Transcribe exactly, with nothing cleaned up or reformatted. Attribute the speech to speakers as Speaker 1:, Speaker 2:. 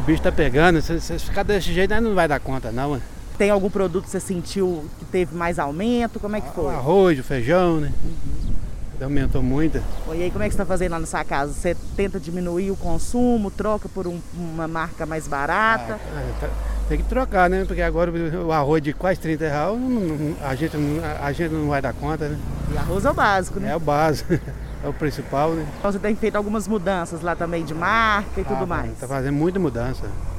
Speaker 1: bicho tá pegando, se, se ficar desse jeito aí não vai dar conta não.
Speaker 2: Tem algum produto que você sentiu que teve mais aumento? Como é que foi?
Speaker 1: O arroz, o feijão, né? Uhum. Aumentou muito.
Speaker 2: E aí, como é que você está fazendo lá na sua casa? Você tenta diminuir o consumo, troca por um, uma marca mais barata?
Speaker 1: Ah, tá, tem que trocar, né? Porque agora o arroz de quase trinta reais, a gente, a gente não vai dar conta, né?
Speaker 2: E arroz é o básico, né?
Speaker 1: É o básico, é o principal, né?
Speaker 2: Então você tem feito algumas mudanças lá também de marca e ah, tudo mais?
Speaker 1: Tá fazendo muita mudança.